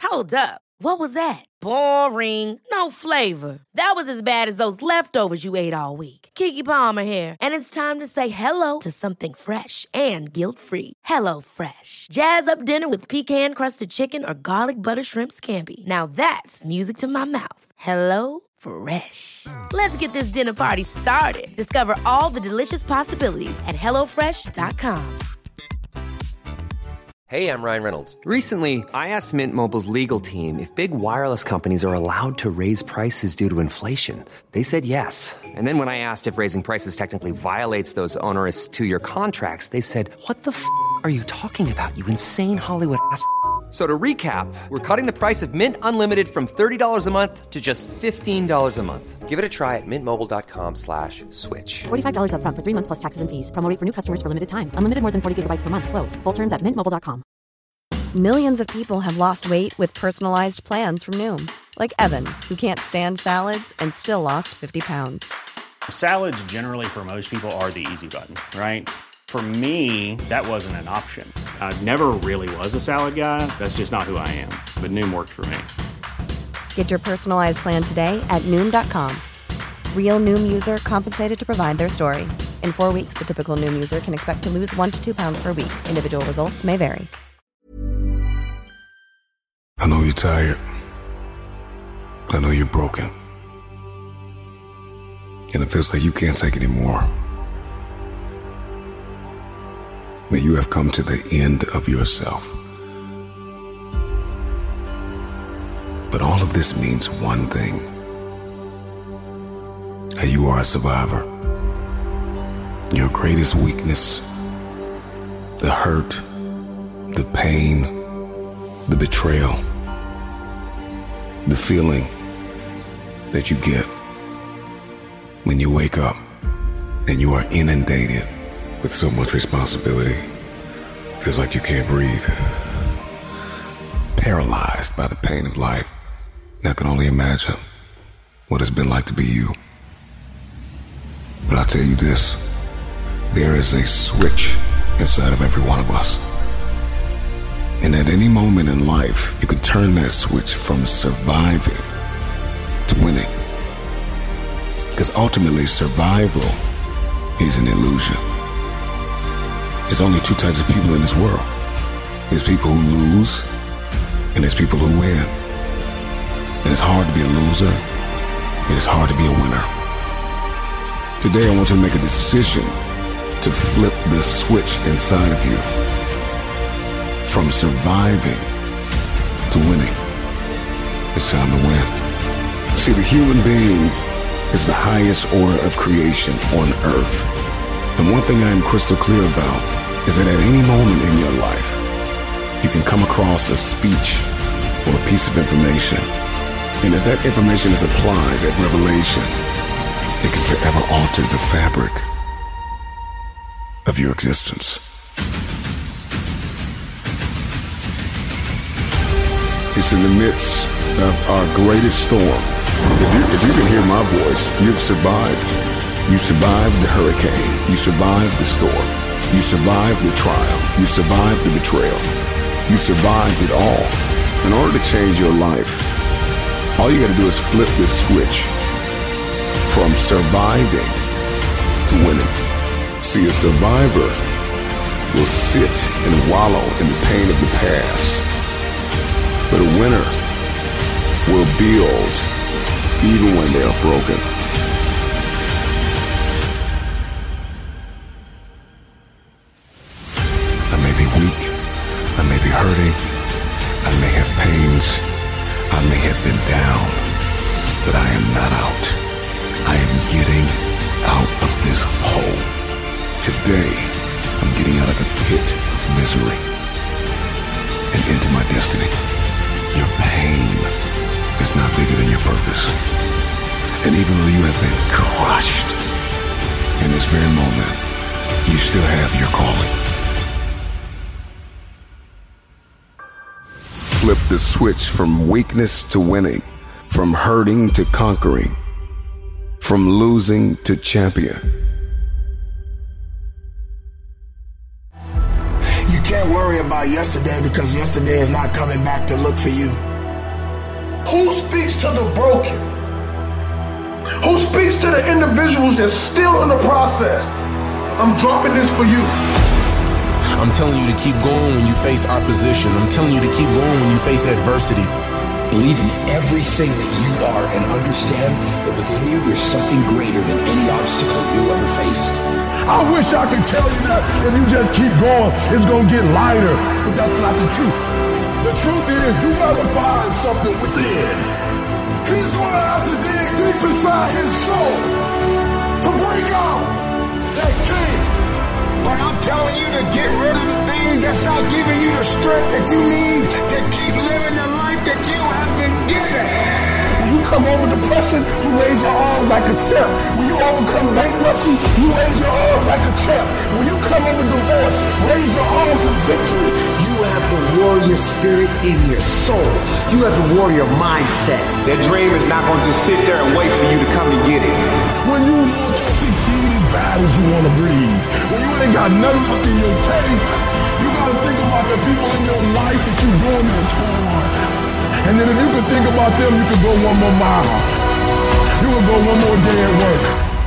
Hold up. What was that? Boring. No flavor. That was as bad as those leftovers you ate all week. Keke Palmer here, and it's time to say hello to something fresh and guilt-free. Hello Fresh. Jazz up dinner with pecan-crusted chicken or garlic butter shrimp scampi. Now that's music to my mouth. Hello Fresh. Let's get this dinner party started. Discover all the delicious possibilities at hellofresh.com. Hey, I'm Ryan Reynolds. Recently, I asked Mint Mobile's legal team if big wireless companies are allowed to raise prices due to inflation. They said yes. And then when I asked if raising prices technically violates those onerous two-year contracts, they said, "What the f*** are you talking about, you insane Hollywood ass?" So to recap, we're cutting the price of Mint Unlimited from $30 a month to just $15 a month. Give it a try at mintmobile.com/switch. $45 up front for 3 months plus taxes and fees. Promo rate for new customers for limited time. Unlimited more than 40 gigabytes per month. Slows full terms at mintmobile.com. Millions of people have lost weight with personalized plans from Noom. Like Evan, who can't stand salads and still lost 50 pounds. Salads generally for most people are the easy button, right? For me, that wasn't an option. I never really was a salad guy. That's just not who I am. But Noom worked for me. Get your personalized plan today at Noom.com. Real Noom user compensated to provide their story. In 4 weeks, the typical Noom user can expect to lose 1 to 2 pounds per week. Individual results may vary. I know you're tired. I know you're broken. And it feels like you can't take it anymore. That you have come to the end of yourself. But all of this means one thing. That you are a survivor. Your greatest weakness, the hurt, the pain, the betrayal, the feeling that you get when you wake up and you are inundated with so much responsibility. Feels like you can't breathe. Paralyzed by the pain of life. I can only imagine what it's been like to be you. But I'll tell you this, there is a switch inside of every one of us. And at any moment in life, you can turn that switch from surviving to winning. Because ultimately, survival is an illusion. There's only two types of people in this world. There's people who lose, and there's people who win. And it's hard to be a loser, and it's hard to be a winner. Today, I want you to make a decision to flip the switch inside of you. From surviving to winning. It's time to win. See, the human being is the highest order of creation on earth. And one thing I am crystal clear about is that at any moment in your life, you can come across a speech or a piece of information. And if that information is applied, that revelation, it can forever alter the fabric of your existence. It's in the midst of our greatest storm. If you can hear my voice, you've survived. You survived the hurricane. You survived the storm. You survived the trial. You survived the betrayal. You survived it all. In order to change your life, all you gotta do is flip the switch from surviving to winning. See, a survivor will sit and wallow in the pain of the past. But a winner will build even when they are broken. I may be weak. I may be hurting. I may have pains. I may have been down. But I am not out. I am getting out of this hole. Today, I'm getting out of the pit of misery and into my destiny. Your pain is not bigger than your purpose. And even though you have been crushed in this very moment, you still have your calling. Flip the switch from weakness to winning, from hurting to conquering, from losing to champion. You can't worry about yesterday because yesterday is not coming back to look for you. Who speaks to the broken? Who speaks to the individuals that's still in the process? I'm dropping this for you. I'm telling you to keep going when you face opposition. I'm telling you to keep going when you face adversity. Believe in everything that you are and understand that within you there's something greater than any obstacle you'll ever face. I wish I could tell you that if you just keep going, it's going to get lighter. But that's not the truth. The truth is you gotta find something within. He's going to have to dig deep inside his soul to bring out that king. But I'm telling you to get rid of the things that's not giving you the strength that you need to keep living the life that you have been given. When you come over depression, you raise your arms like a champ. When you overcome bankruptcy, you raise your arms like a champ. When you come over divorce, raise your arms in victory. You have the warrior spirit in your soul. You have the warrior mindset. That dream is not going to just sit there and wait for you to come and get it. When you want to succeed as bad as you want to breathe, when you ain't got nothing left in your tank, you got to think about the people in your life that you're doing this for. And then if you can think about them, you can go one more mile. You can go one more day at work.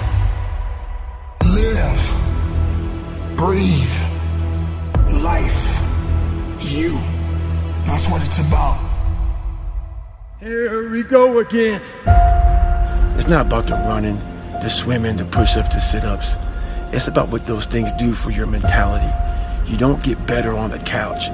Live. Breathe. Life. You. That's what it's about. Here we go again. It's not about the running, the swimming, the push-ups, the sit-ups. It's about what those things do for your mentality. You don't get better on the couch.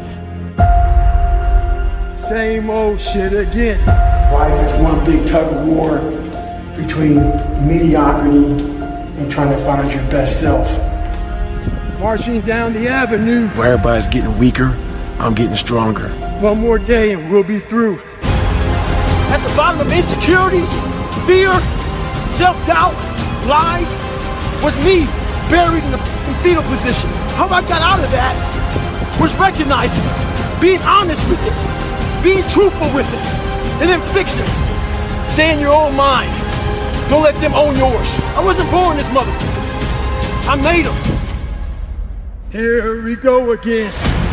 Same old shit again. Life is one big tug of war between mediocrity and trying to find your best self. Marching down the avenue where everybody's getting weaker, I'm getting stronger. One more day and we'll be through. At the bottom of insecurities, fear, self-doubt, lies, was me buried in the fetal position. How I got out of that was recognizing it, being honest with it, being truthful with it, and then fix it. Stay in your own mind. Don't let them own yours. I wasn't born this motherfucker. I made them. Here we go again.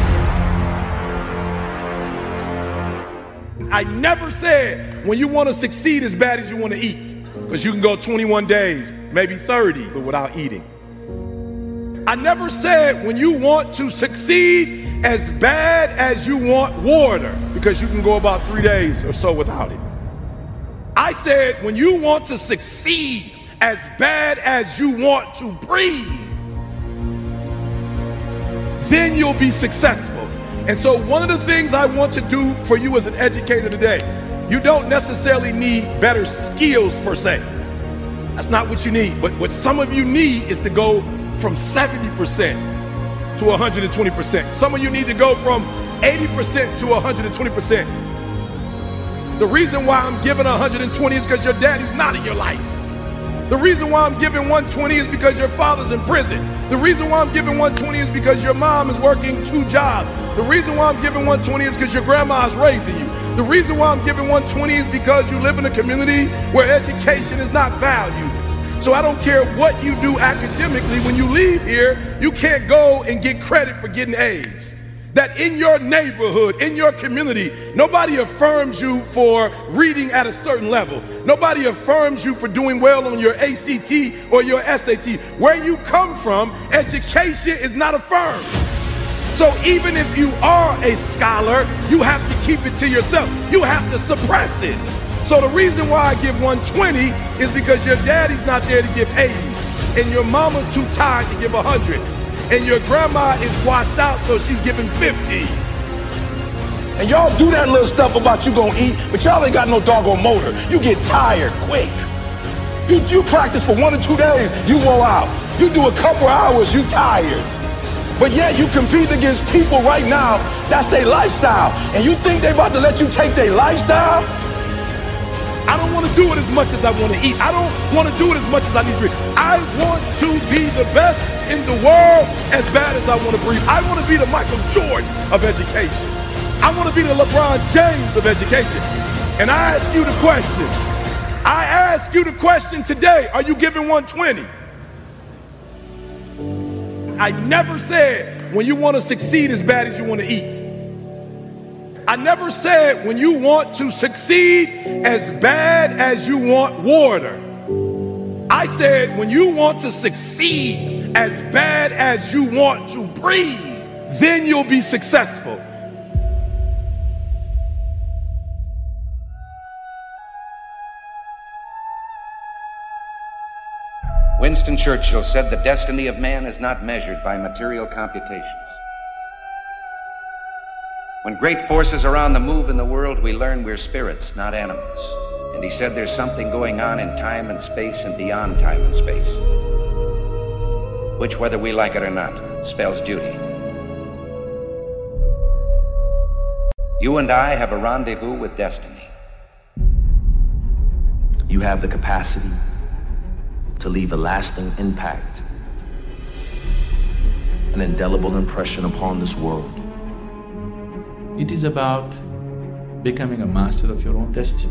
I never said when you want to succeed as bad as you want to eat. Because you can go 21 days, maybe 30, but without eating. I never said when you want to succeed as bad as you want water, because you can go about 3 days or so without it. I said when you want to succeed as bad as you want to breathe, then you'll be successful. And so one of the things I want to do for you as an educator today, you don't necessarily need better skills per se. That's not what you need. But what some of you need is to go from 70% to 120%. Some of you need to go from 80% to 120%. The reason why I'm giving 120 is because your daddy's not in your life. The reason why I'm giving 120 is because your father's in prison. The reason why I'm giving 120 is because your mom is working 2 jobs. The reason why I'm giving 120 is because your grandma's raising you. The reason why I'm giving 120 is because you live in a community where education is not valued. So I don't care what you do academically, when you leave here, you can't go and get credit for getting A's. That in your neighborhood, in your community, nobody affirms you for reading at a certain level. Nobody affirms you for doing well on your ACT or your SAT. Where you come from, education is not affirmed. So even if you are a scholar, you have to keep it to yourself. You have to suppress it. So the reason why I give 120 is because your daddy's not there to give 80, and your mama's too tired to give 100, and your grandma is washed out, so she's giving 50. And y'all do that little stuff about you gonna eat, but y'all ain't got no doggone motor. You get tired quick. You practice for 1 or 2 days, you roll out. You do a couple hours, you tired. But yet you compete against people right now, that's their lifestyle. And you think they about to let you take their lifestyle? I don't want to do it as much as I want to eat. I don't want to do it as much as I need to drink. I want to be the best in the world as bad as I want to breathe. I want to be the Michael Jordan of education. I want to be the LeBron James of education. And I ask you the question. I ask you the question today, are you giving 120? I never said when you want to succeed as bad as you want to eat. I I never said when you want to succeed as bad as you want water. I said when you want to succeed as bad as you want to breathe, then you'll be successful. Winston Churchill said the destiny of man is not measured by material computations. When great forces are on the move in the world, we learn we're spirits, not animals. And he said there's something going on in time and space and beyond time and space, which, whether we like it or not, spells duty. You and I have a rendezvous with destiny. You have the capacity to leave a lasting impact, an indelible impression upon this world. It is about becoming a master of your own destiny.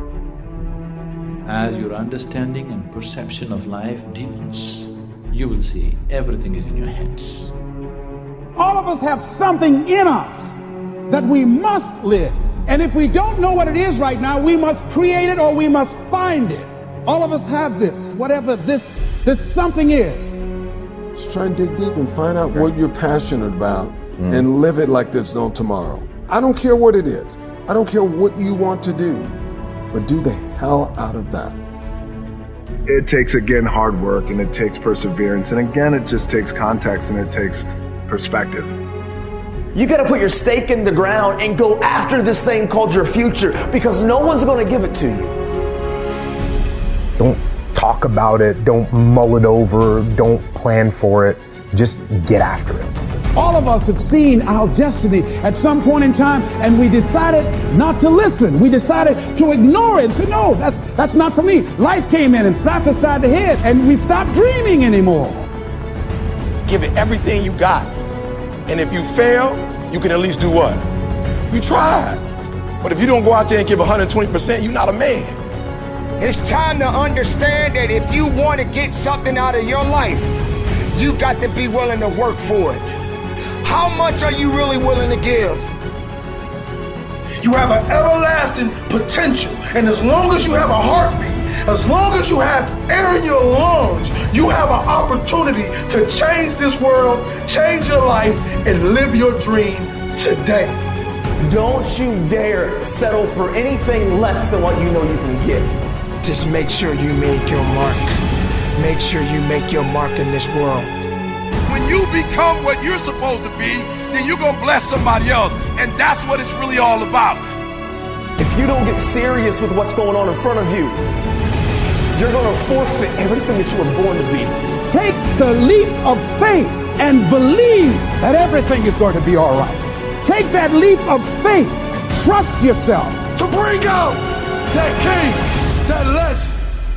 As your understanding and perception of life deepens, you will see everything is in your hands. All of us have something in us that we must live. And if we don't know what it is right now, we must create it or we must find it. All of us have this, whatever this something is. Just try and dig deep and find out what you're passionate about and live it like there's no tomorrow. I don't care what it is. I don't care what you want to do, but do the hell out of that. It takes, again, hard work, and it takes perseverance. And again, it just takes context and it takes perspective. You gotta put your stake in the ground and go after this thing called your future, because no one's gonna give it to you. Don't talk about it, don't mull it over, don't plan for it, just get after it. All of us have seen our destiny at some point in time, and we decided not to listen. We decided to ignore it and say, no, that's not for me. Life came in and slapped us side the head, and we stopped dreaming anymore. Give it everything you got. And if you fail, you can at least do what? You tried. But if you don't go out there and give 120%, you're not a man. It's time to understand that if you want to get something out of your life, you got to be willing to work for it. How much are you really willing to give? You have an everlasting potential. And as long as you have a heartbeat, as long as you have air in your lungs, you have an opportunity to change this world, change your life, and live your dream today. Don't you dare settle for anything less than what you know you can get. Just make sure you make your mark. Make sure you make your mark in this world. When you become what you're supposed to be, then you're going to bless somebody else. And that's what it's really all about. If you don't get serious with what's going on in front of you, you're going to forfeit everything that you were born to be. Take the leap of faith and believe that everything is going to be all right. Take that leap of faith. Trust yourself. To bring out that king, that legend.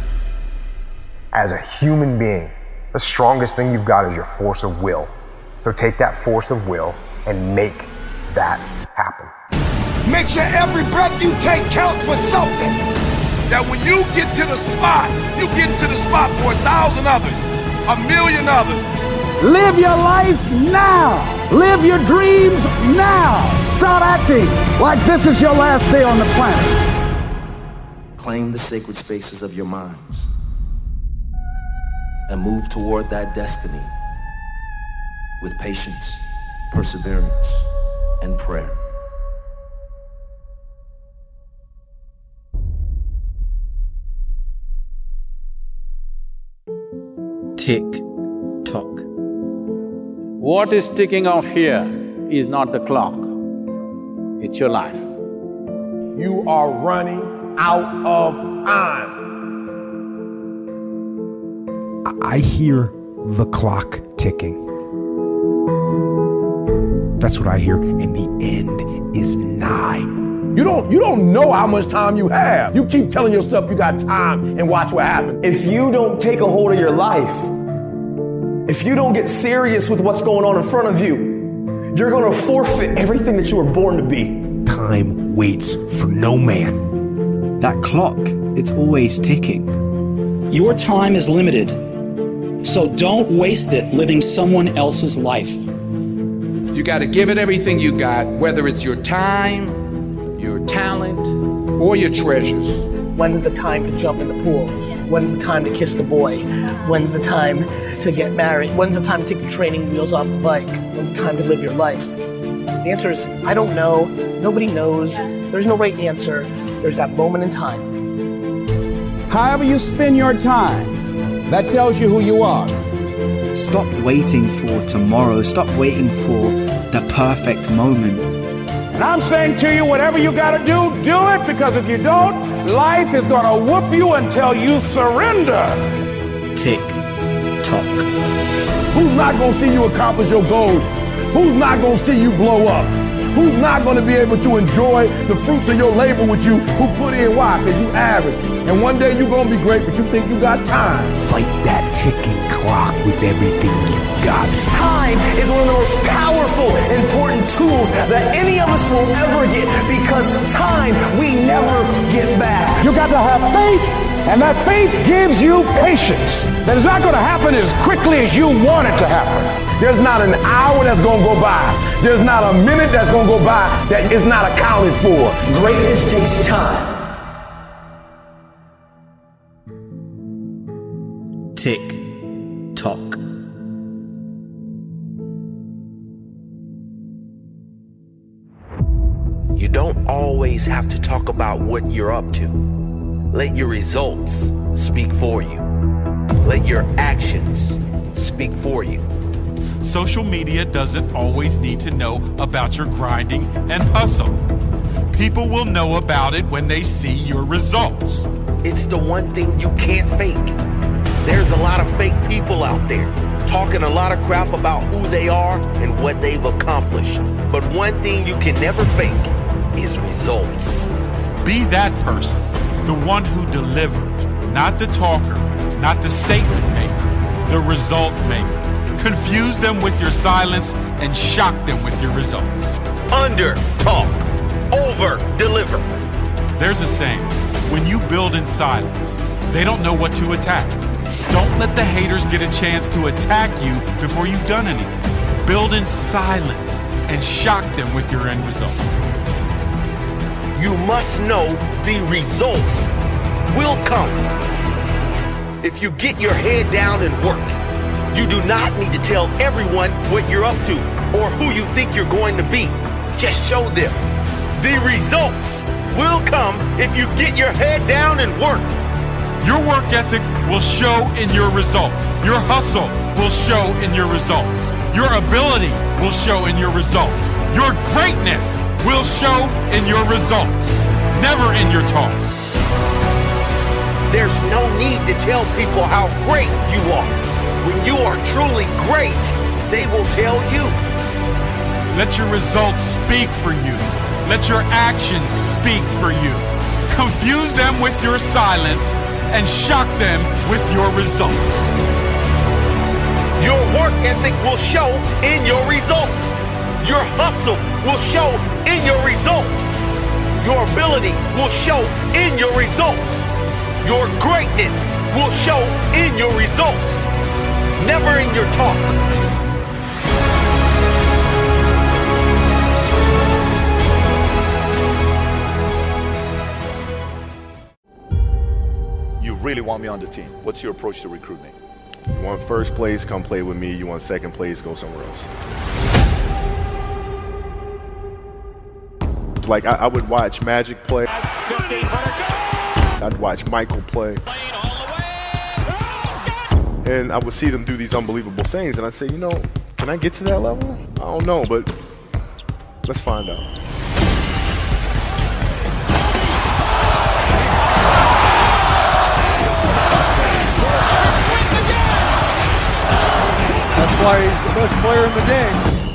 As a human being, the strongest thing you've got is your force of will. So take that force of will and make that happen. Make sure every breath you take counts for something. That when you get to the spot, you get to the spot for 1,000 others, 1,000,000 others. Live your life now. Live your dreams now. Start acting like this is your last day on the planet. Claim the sacred spaces of your minds and move toward that destiny with patience, perseverance, and prayer. Tick tock. What is ticking off here is not the clock, it's your life. You are running out of time. I hear the clock ticking. That's what I hear, and the end is nigh. You don't know how much time you have. You keep telling yourself you got time and watch what happens. If you don't take a hold of your life, if you don't get serious with what's going on in front of you, you're going to forfeit everything that you were born to be. Time waits for no man. That clock, it's always ticking. Your time is limited, so don't waste it living someone else's life. You got to give it everything you got, whether it's your time, your talent, or your treasures. When's the time to jump in the pool? When's the time to kiss the boy? When's the time to get married? When's the time to take the training wheels off the bike? When's the time to live your life? The answer is, I don't know. Nobody knows. There's no right answer. There's that moment in time. However you spend your time, that tells you who you are. Stop waiting for tomorrow. Stop waiting for the perfect moment. And I'm saying to you, whatever you got to do it, because if you don't, life is going to whoop you until you surrender. Tick, tock. Who's not going to see you accomplish your goals? Who's not going to see you blow up? Who's not going to be able to enjoy the fruits of your labor with you? Who put in why? Because you average. And one day you're going to be great, but you think you got time. Fight that ticking clock with everything you got. Time is one of the most powerful, important tools that any of us will ever get, because time we never get back. You got to have faith, and that faith gives you patience. That it's not going to happen as quickly as you want it to happen. There's not an hour that's going to go by. There's not a minute that's going to go by that is not accounted for. Greatness takes time. Tick, tock. You don't always have to talk about what you're up to. Let your results speak for you. Let your actions speak for you. Social media doesn't always need to know about your grinding and hustle. People will know about it when they see your results. It's the one thing you can't fake. There's a lot of fake people out there talking a lot of crap about who they are and what they've accomplished. But one thing you can never fake is results. Be that person, the one who delivers, not the talker, not the statement maker, the result maker. Confuse them with your silence and shock them with your results. Under talk, over deliver. There's a saying, when you build in silence, they don't know what to attack. Don't let the haters get a chance to attack you before you've done anything. Build in silence and shock them with your end result. You must know the results will come. If you get your head down and work, you do not need to tell everyone what you're up to or who you think you're going to be. Just show them. The results will come if you get your head down and work. Your work ethic will show in your result. Your hustle will show in your results. Your ability will show in your results. Your greatness will show in your results, never in your talk. There's no need to tell people how great you are. When you are truly great, they will tell you. Let your results speak for you. Let your actions speak for you. Confuse them with your silence and shock them with your results. Your work ethic will show in your results. Your hustle will show in your results. Your ability will show in your results. Your greatness will show in your results. Never in your talk. You really want me on the team. What's your approach to recruiting? You want first place, come play with me. You want second place, go somewhere else. Like, I would watch Magic play. I'd watch Michael play. And I would see them do these unbelievable things, and I'd say, you know, can I get to that level? I don't know, but let's find out. That's why he's the best player in the game.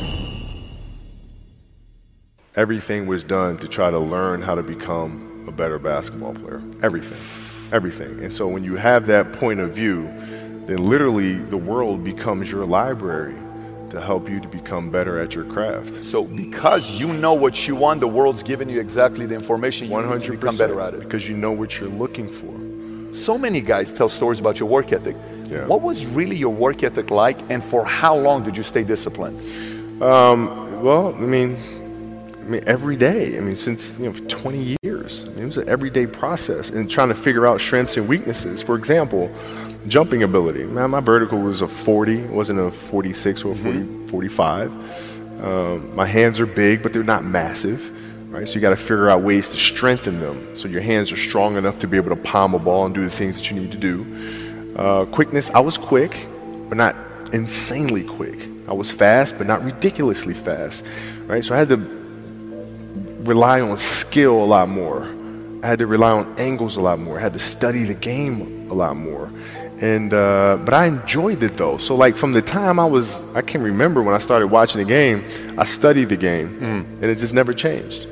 Everything was done to try to learn how to become a better basketball player. Everything. And so when you have that point of view, then literally the world becomes your library to help you to become better at your craft. So because you know what you want, the world's giving you exactly the information you need to become better at it. Because you know what you're looking for. So many guys tell stories about your work ethic. Yeah. What was really your work ethic like, and for how long did you stay disciplined? Well, I mean, every day. Since 20 years. It was an everyday process and trying to figure out strengths and weaknesses. For example, jumping ability. My vertical was a 40, it wasn't a 46 or a 45. My hands are big, but they're not massive, right? So you got to figure out ways to strengthen them so your hands are strong enough to be able to palm a ball and do the things that you need to do. Quickness, I was quick, but not insanely quick. I was fast, but not ridiculously fast, right? So I had to rely on skill a lot more. I had to rely on angles a lot more. I had to study the game a lot more. And but I enjoyed it though. So like from the time I can remember when I started watching the game, I studied the game and it just never changed.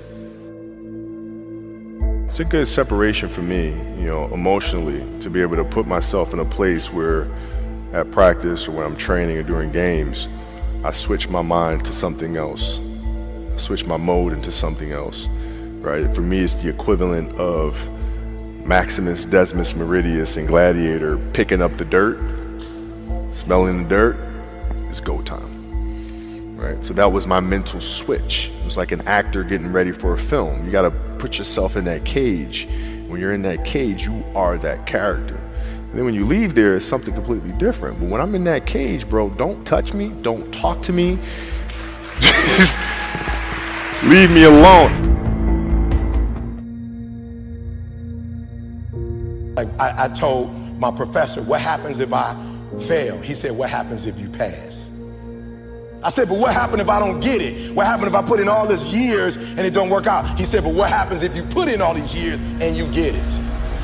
It's a good separation for me, emotionally, to be able to put myself in a place where at practice or when I'm training or during games, I switch my mind to something else. I switch my mode into something else, right? For me, it's the equivalent of Maximus Decimus Meridius in Gladiator picking up the dirt, smelling the dirt. It's go time, right? So that was my mental switch. It was like an actor getting ready for a film. You got to put yourself in that cage. When you're in that cage, you are that character. And then when you leave there, it's something completely different. But when I'm in that cage, bro, don't touch me, don't talk to me. Just leave me alone. I told my professor, what happens if I fail? He said, what happens if you pass? I said, but what happens if I don't get it? What happens if I put in all these years and it don't work out? He said, but what happens if you put in all these years and you get it?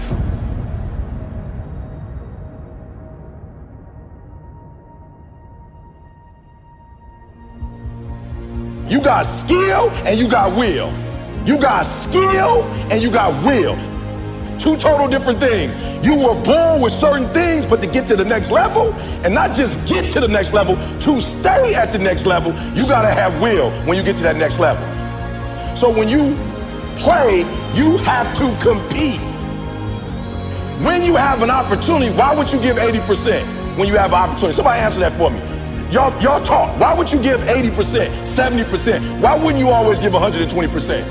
You got skill and you got will. You got skill and you got will. Two total different things. You were born with certain things, but to get to the next level, and not just get to the next level, to stay at the next level, you gotta have will when you get to that next level. So when you play, you have to compete. When you have an opportunity, why would you give 80% when you have an opportunity? Somebody answer that for me. Y'all talk. Why would you give 80%, 70%? Why wouldn't you always give 120%?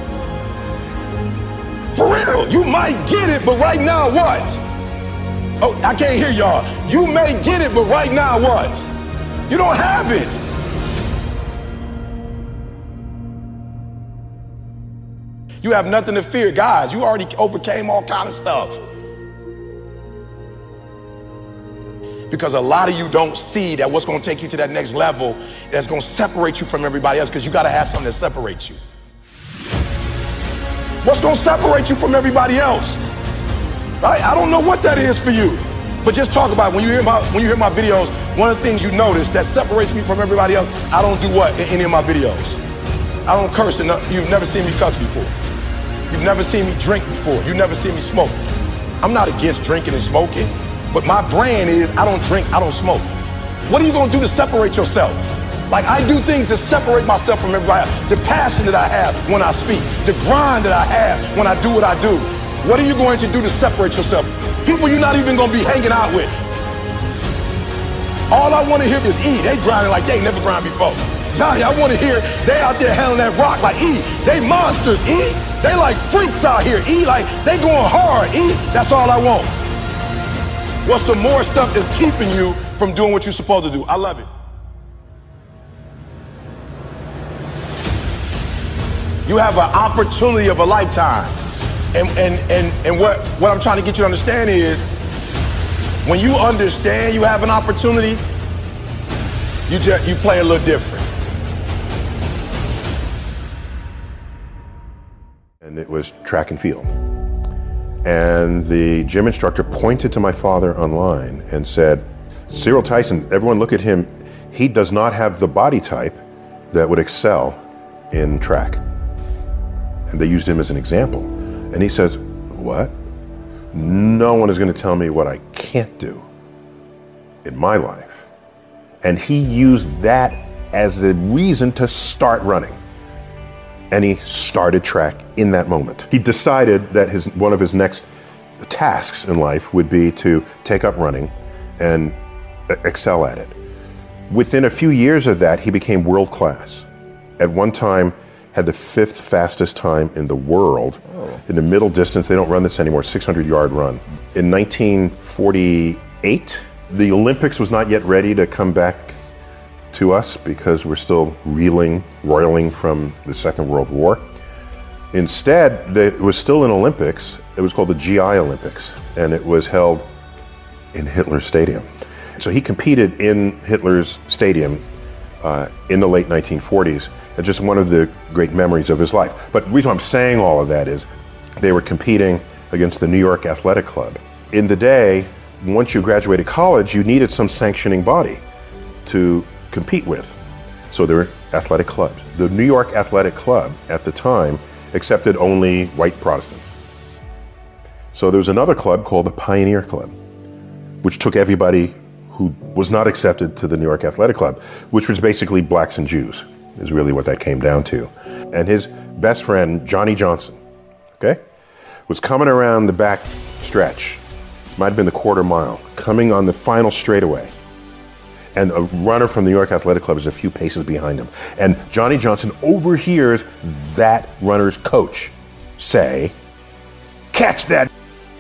For real, you might get it, but right now what? Oh, I can't hear y'all. You may get it, but right now what? You don't have it. You have nothing to fear. Guys, you already overcame all kind of stuff. Because a lot of you don't see that what's going to take you to that next level that's going to separate you from everybody else, because you got to have something that separates you. What's going to separate you from everybody else? Right? I don't know what that is for you, but just talk about it. When you hear my videos, one of the things you notice that separates me from everybody else, I don't do what in any of my videos? I don't curse. You've never seen me cuss before. You've never seen me drink before. You've never seen me smoke. I'm not against drinking and smoking, but my brand is I don't drink, I don't smoke. What are you going to do to separate yourself? Like, I do things to separate myself from everybody else. The passion that I have when I speak, the grind that I have when I do what I do. What are you going to do to separate yourself? People you're not even going to be hanging out with. All I want to hear is E. They grinding like they never grind before. Johnny, I want to hear they out there handling that rock like E. They monsters, E. They like freaks out here, E. Like, they going hard, E. That's all I want. What's some more stuff that's keeping you from doing what you're supposed to do? I love it. You have an opportunity of a lifetime. And what I'm trying to get you to understand is, when you understand you have an opportunity, you play a little different. And it was track and field. And the gym instructor pointed to my father online and said, Cyril Tyson, everyone look at him. He does not have the body type that would excel in track. And they used him as an example. And he says, what? No one is going to tell me what I can't do in my life. And he used that as a reason to start running. And he started track in that moment. He decided that one of his next tasks in life would be to take up running and excel at it. Within a few years of that, he became world class. At one time, had the 5th fastest time in the world. In the middle distance, they don't run this anymore, 600-yard run. In 1948, the Olympics was not yet ready to come back to us because we're still roiling from the Second World War. Instead, it was still an Olympics. It was called the GI Olympics, and it was held in Hitler's Stadium. So he competed in Hitler's Stadium in the late 1940s. It's just one of the great memories of his life. But the reason I'm saying all of that is they were competing against the New York Athletic Club. In the day, once you graduated college, you needed some sanctioning body to compete with. So there were athletic clubs. The New York Athletic Club at the time accepted only white Protestants. So there was another club called the Pioneer Club, which took everybody who was not accepted to the New York Athletic Club, which was basically blacks and Jews, is really what that came down to. And his best friend, Johnny Johnson, okay, was coming around the back stretch, might have been the quarter mile, coming on the final straightaway. And a runner from the New York Athletic Club is a few paces behind him. And Johnny Johnson overhears that runner's coach say, "Catch that!"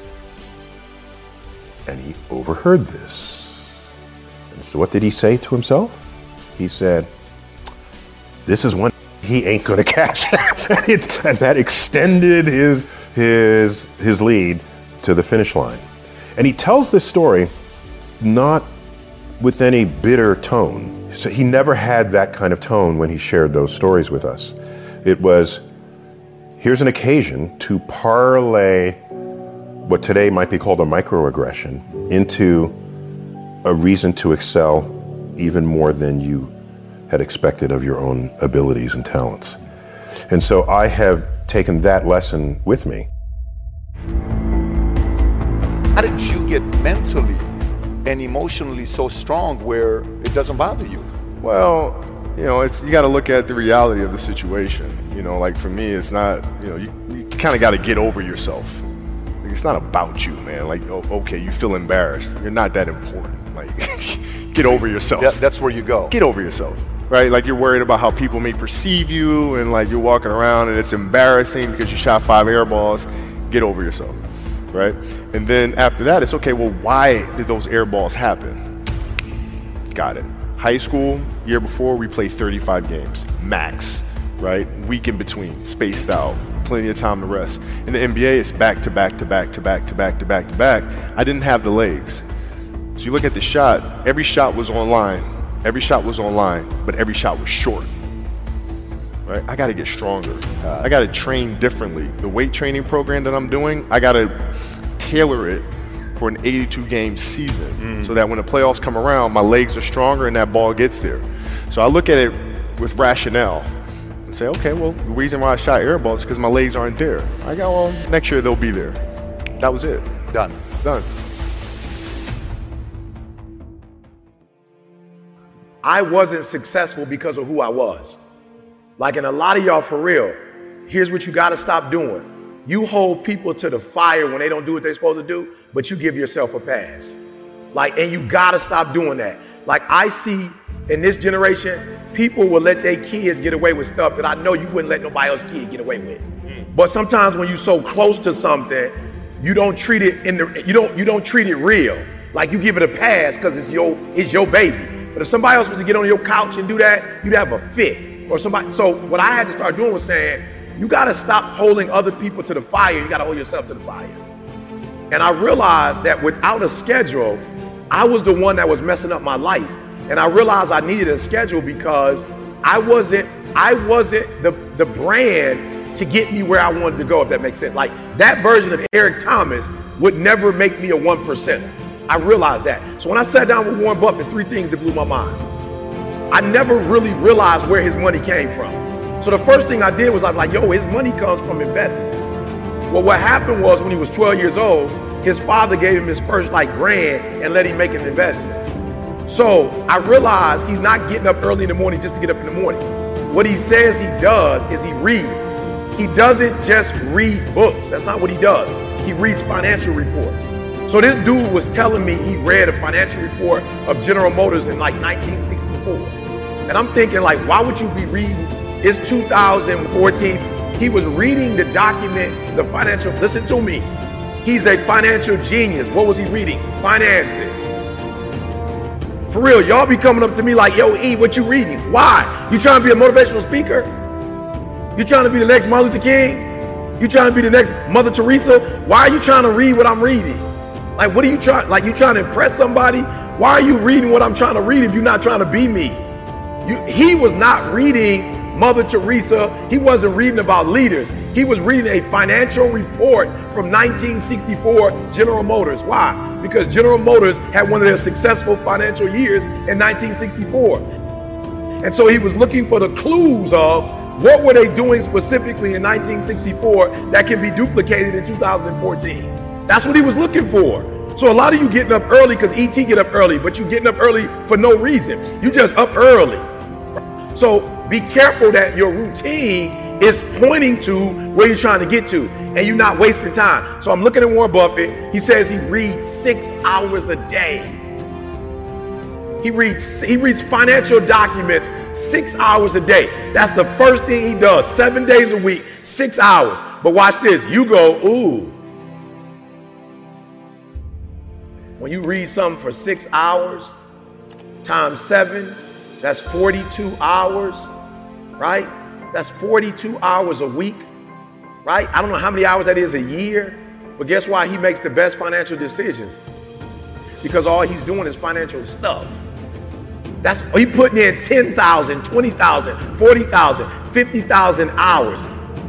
And he overheard this. And so what did he say to himself? He said, "This is one he ain't gonna catch." And that extended his lead to the finish line. And he tells this story not with any bitter tone. So he never had that kind of tone when he shared those stories with us. It was, here's an occasion to parlay what today might be called a microaggression into a reason to excel even more than you had expected of your own abilities and talents. And so I have taken that lesson with me. How did you get mentally and emotionally so strong where it doesn't bother you? Well, you know, you got to look at the reality of the situation. You know, like for me, it's not, you know, you kind of got to get over yourself. Like, it's not about you, man. Like, oh, okay, you feel embarrassed. You're not that important. Like, get over yourself. That's where you go. Get over yourself, right? Like, you're worried about how people may perceive you, and like you're walking around and it's embarrassing because you shot 5 air balls. Get over yourself, right? And then after that, it's okay, well, why did those air balls happen? Got it. High school, year before, we played 35 games, max, right? Week in between, spaced out, plenty of time to rest. In the NBA, it's back to back to back to back to back to back to back. I didn't have the legs. So you look at the shot, every shot was online. Every shot was online, but every shot was short. Right? I got to get stronger. I got to train differently. The weight training program that I'm doing, I got to tailor it for an 82-game season so that when the playoffs come around, my legs are stronger and that ball gets there. So I look at it with rationale and say, okay, well, the reason why I shot air balls is because my legs aren't there. I go, well, next year they'll be there. That was it. Done. I wasn't successful because of who I was. Like, and a lot of y'all, for real, here's what you got to stop doing. You hold people to the fire when they don't do what they're supposed to do, but you give yourself a pass. Like, and you got to stop doing that. Like, I see in this generation, people will let their kids get away with stuff that I know you wouldn't let nobody else's kid get away with. But sometimes when you're so close to something, you don't treat it you don't treat it real. Like, you give it a pass because it's your baby. But if somebody else was to get on your couch and do that, you'd have a fit. Or somebody. So what I had to start doing was saying, you got to stop holding other people to the fire. You got to hold yourself to the fire. And I realized that without a schedule, I was the one that was messing up my life. And I realized I needed a schedule because I wasn't the brand to get me where I wanted to go, if that makes sense. Like, that version of Eric Thomas would never make me a 1%. I realized that. So when I sat down with Warren Buffett, 3 things that blew my mind. I never really realized where his money came from. So the first thing I did was I was like, yo, his money comes from investments. Well, what happened was when he was 12 years old, his father gave him his first grand and let him make an investment. So I realized he's not getting up early in the morning just to get up in the morning. What he says he does is he reads. He doesn't just read books. That's not what he does. He reads financial reports. So this dude was telling me he read a financial report of General Motors in 1964. And I'm thinking, why would you be reading It's 2014. He was reading the document, the financial, listen to me. He's a financial genius. What was he reading? Finances. For real, y'all be coming up to me like, yo, E, what you reading? Why? You trying to be a motivational speaker? You trying to be the next Martin Luther King? You trying to be the next Mother Teresa? Why are you trying to read what I'm reading? Like, what are you trying, like you trying to impress somebody? Why are you reading what I'm trying to read if you're not trying to be me? He was not reading Mother Teresa. He wasn't reading about leaders. He was reading a financial report from 1964 General Motors. Why? Because General Motors had one of their successful financial years in 1964. And so he was looking for the clues of what were they doing specifically in 1964 that can be duplicated in 2014. That's what he was looking for. So a lot of you getting up early because ET get up early, but you getting up early for no reason. You just up early. So be careful that your routine is pointing to where you're trying to get to and you're not wasting time. So I'm looking at Warren Buffett. He says he reads 6 hours a day. He reads financial documents 6 hours a day. That's the first thing he does, 7 days a week, 6 hours. But watch this, you go, ooh. When you read something for 6 hours times 7, that's 42 hours, right? That's 42 hours a week, right? I don't know how many hours that is a year, but guess why he makes the best financial decision? Because all he's doing is financial stuff. That's, he putting in 10,000, 20,000, 40,000, 50,000 hours.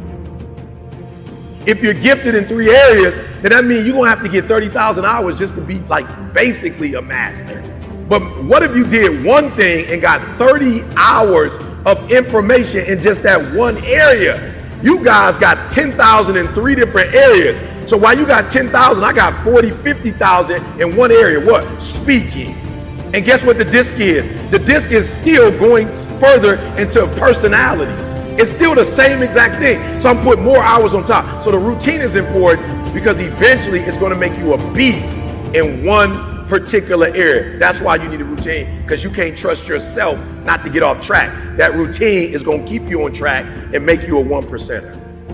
If you're gifted in 3 areas, then that means you're gonna have to get 30,000 hours just to be like basically a master. But what if you did one thing and got 30 hours of information in just that one area? You guys got 10,000 in 3 different areas. So while you got 10,000, I got 40, 50,000 in one area. What? Speaking. And guess what the disc is? The disc is still going further into personalities. It's still the same exact thing. So I'm putting more hours on top. So the routine is important because eventually it's going to make you a beast in one particular area. That's why you need a routine, because you can't trust yourself not to get off track. That routine is going to keep you on track and make you a 1%er.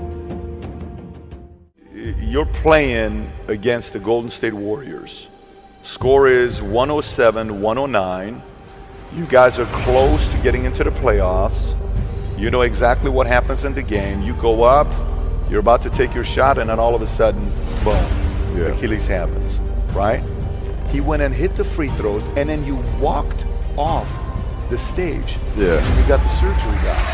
You're playing against the Golden State Warriors. Score is 107-109. You guys are close to getting into the playoffs. You know exactly what happens in the game. You go up, you're about to take your shot, and then all of a sudden, boom, Achilles happens, right? He went and hit the free throws, and then you walked off the stage. Yeah. And you got the surgery done.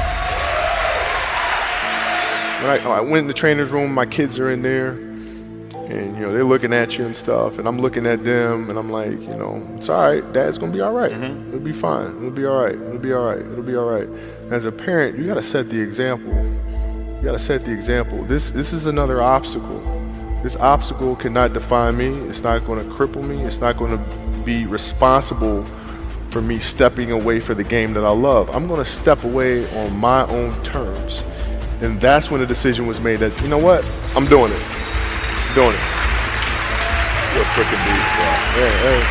When I went in the trainer's room, my kids are in there, and they're looking at you and stuff, and I'm looking at them, and I'm like, it's all right. Dad's gonna be all right. It'll be fine. It'll be all right. It'll be all right. It'll be all right. As a parent, you gotta set the example. You gotta set the example. This is another obstacle. This obstacle cannot define me. It's not going to cripple me. It's not going to be responsible for me stepping away for the game that I love. I'm going to step away on my own terms. And that's when the decision was made that, you know what? I'm doing it. I'm doing it. You're a freaking beast, bro.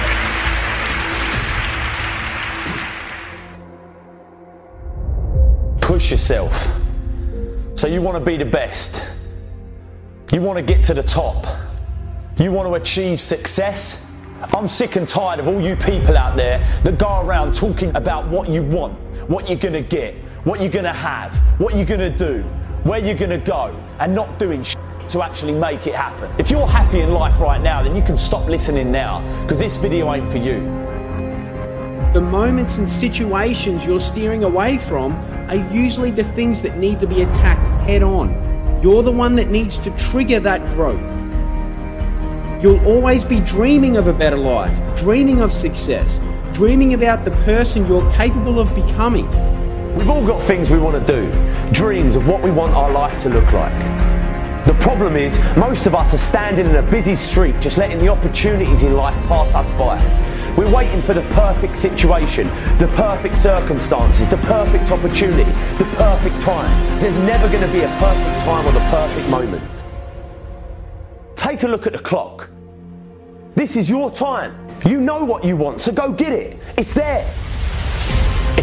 Yeah. Push yourself. So you want to be the best. You want to get to the top. You want to achieve success. I'm sick and tired of all you people out there that go around talking about what you want, what you're going to get, what you're going to have, what you're going to do, where you're going to go, and not doing shit to actually make it happen. If you're happy in life right now, then you can stop listening now, because this video ain't for you. The moments and situations you're steering away from are usually the things that need to be attacked head on. You're the one that needs to trigger that growth. You'll always be dreaming of a better life, dreaming of success, dreaming about the person you're capable of becoming. We've all got things we want to do, dreams of what we want our life to look like. The problem is, most of us are standing in a busy street just letting the opportunities in life pass us by. We're waiting for the perfect situation, the perfect circumstances, the perfect opportunity, the perfect time. There's never going to be a perfect time or the perfect moment. Take a look at the clock. This is your time. You know what you want, so go get it. It's there. If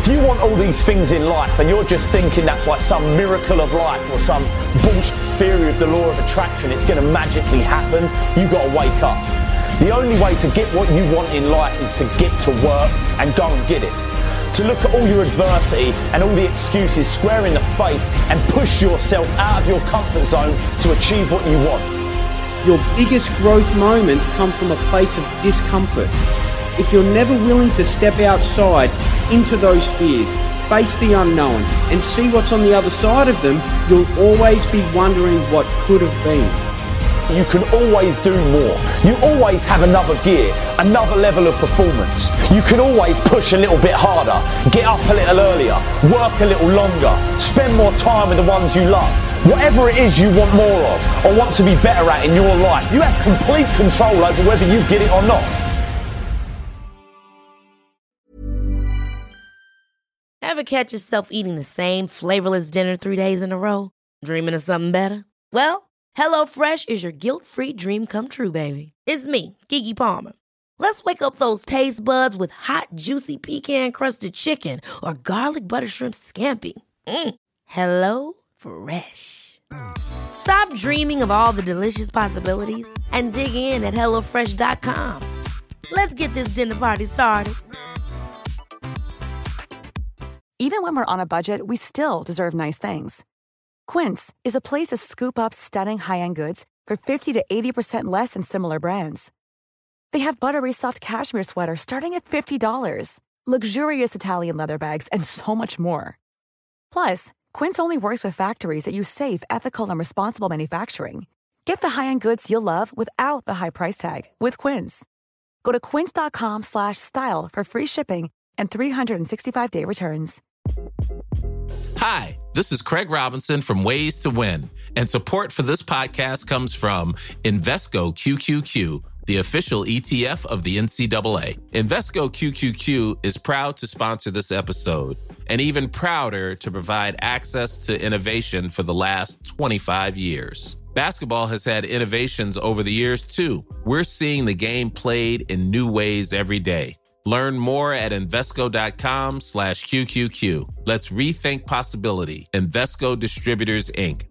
If you want all these things in life and you're just thinking that by some miracle of life or some bullshit theory of the law of attraction it's going to magically happen, you've got to wake up. The only way to get what you want in life is to get to work and go and get it. To look at all your adversity and all the excuses square in the face and push yourself out of your comfort zone to achieve what you want. Your biggest growth moments come from a place of discomfort. If you're never willing to step outside into those fears, face the unknown, and see what's on the other side of them, you'll always be wondering what could have been. You can always do more. You always have another gear, another level of performance. You can always push a little bit harder, get up a little earlier, work a little longer, spend more time with the ones you love. Whatever it is you want more of or want to be better at in your life, you have complete control over whether you get it or not. Ever catch yourself eating the same flavorless dinner 3 days in a row? Dreaming of something better? Well, HelloFresh is your guilt-free dream come true, baby. It's me, Keke Palmer. Let's wake up those taste buds with hot, juicy pecan-crusted chicken or garlic butter shrimp scampi. HelloFresh. Stop dreaming of all the delicious possibilities and dig in at HelloFresh.com. Let's get this dinner party started. Even when we're on a budget, we still deserve nice things. Quince is a place to scoop up stunning high-end goods for 50 to 80% less than similar brands. They have buttery soft cashmere sweaters starting at $50, luxurious Italian leather bags, and so much more. Plus, Quince only works with factories that use safe, ethical, and responsible manufacturing. Get the high-end goods you'll love without the high price tag with Quince. Go to quince.com/style for free shipping and 365-day returns. Hi, this is Craig Robinson from Ways to Win, and support for this podcast comes from Invesco QQQ, the official ETF of the NCAA. Invesco QQQ is proud to sponsor this episode, and even prouder to provide access to innovation for the last 25 years. Basketball has had innovations over the years, too. We're seeing the game played in new ways every day. Learn more at Invesco.com/QQQ. Let's rethink possibility. Invesco Distributors, Inc.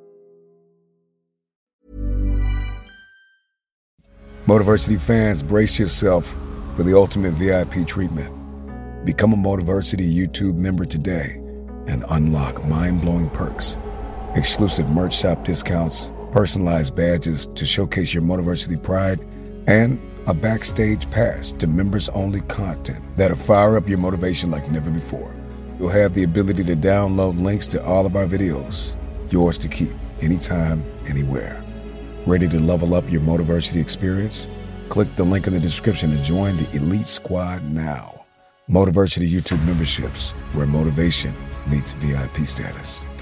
Motiversity fans, brace yourself for the ultimate VIP treatment. Become a Motiversity YouTube member today and unlock mind-blowing perks. Exclusive merch shop discounts, personalized badges to showcase your Motiversity pride, and a backstage pass to members-only content that'll fire up your motivation like never before. You'll have the ability to download links to all of our videos, yours to keep, anytime, anywhere. Ready to level up your Motiversity experience? Click the link in the description to join the Elite Squad now. Motiversity YouTube memberships, where motivation meets VIP status.